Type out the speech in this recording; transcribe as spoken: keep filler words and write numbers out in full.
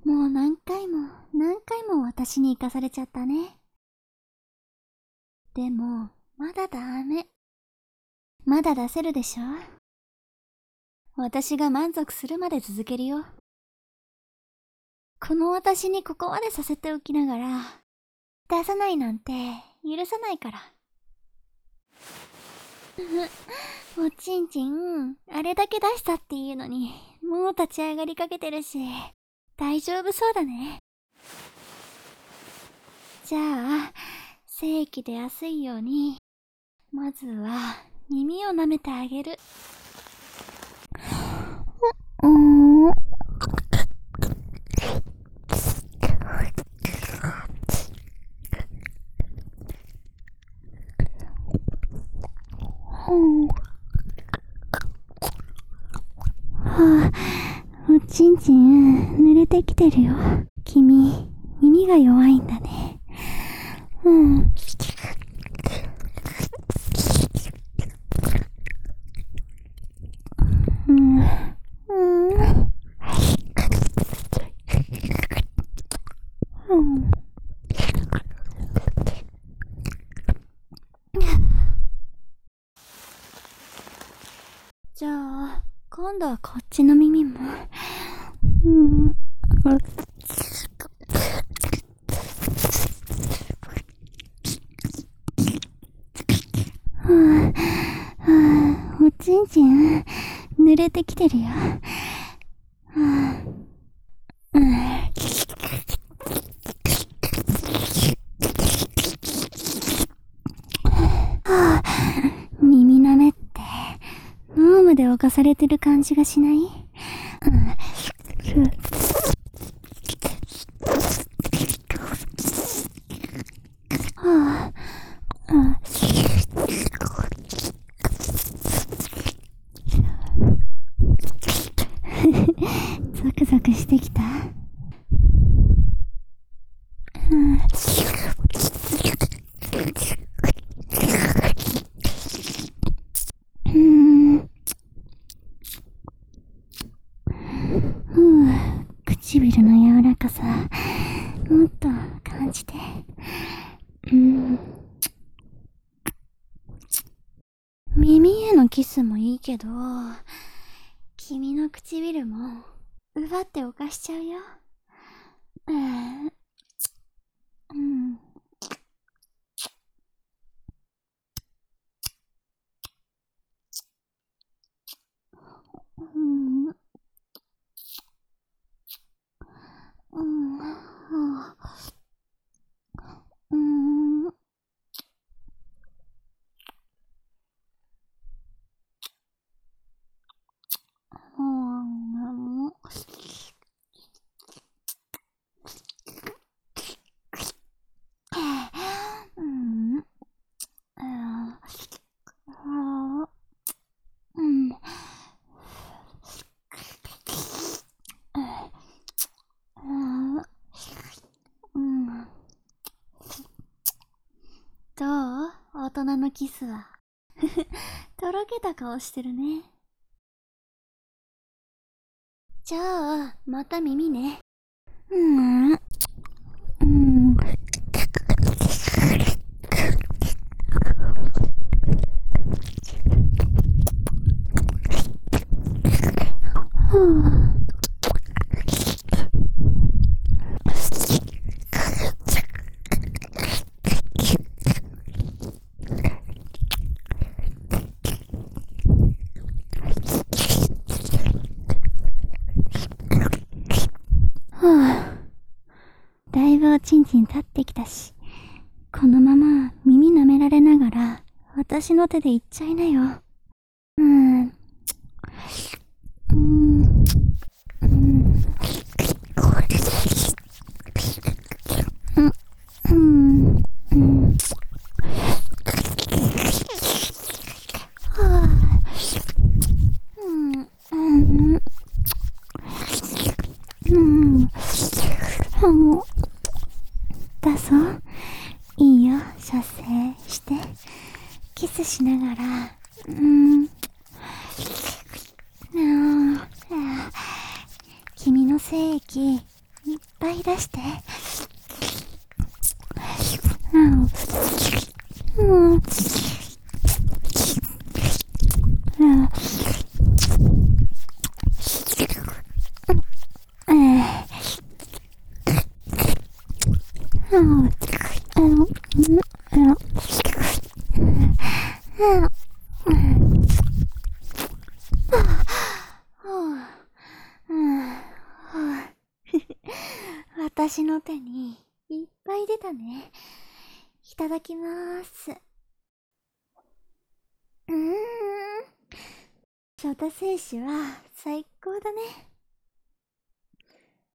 もう何回も何回も私に行かされちゃったね。でも、まだダメ。まだ出せるでしょ。私が満足するまで続けるよ。この私にここまでさせておきながら、出さないなんて許さないから。おちんちん、あれだけ出したっていうのに、もう立ち上がりかけてるし、大丈夫そうだね。じゃあ、正規で安いように、まずは耳を舐めてあげる。うーん。はあ、おちんちん濡れてきてるよ。君、耳が弱いんだね。うん。うん。うん。うん。じゃあ、今度はこっちの耳も。うん。はあ、はあ、おちんちん濡れてきてるよ。はあ、うん。はあ、耳舐めってノームで侵されてる感じがしない？うん。はあ、あ、ゾクゾクしてきた？うん。うん。ふう、唇の柔らかさ、もっと感じて。うん。耳へのキスもいいけど、君の唇も奪って犯しちゃうよ。うん。うん。うん。うん。うん。うん。うん。うん。うん。どう？大人のキスは。とろけた顔してるね。じゃあ、また耳ね。うん。うん。ふう。ふう。だいぶおちんちん立ってきたし、このまま耳舐められながら、私の手でいっちゃいなよ。うん。うん。うん。うん。うん。うん。はあ。うん。うん。うん。うん。だぞ。いいよ、射精して。キスしながら。うん。ああ、君の精液、いっぱい出して。うん。うん。うん。うん。うん。うん。私の手にいっぱい出たね。いただきまーす。うーん。ショータ選手は最高だね。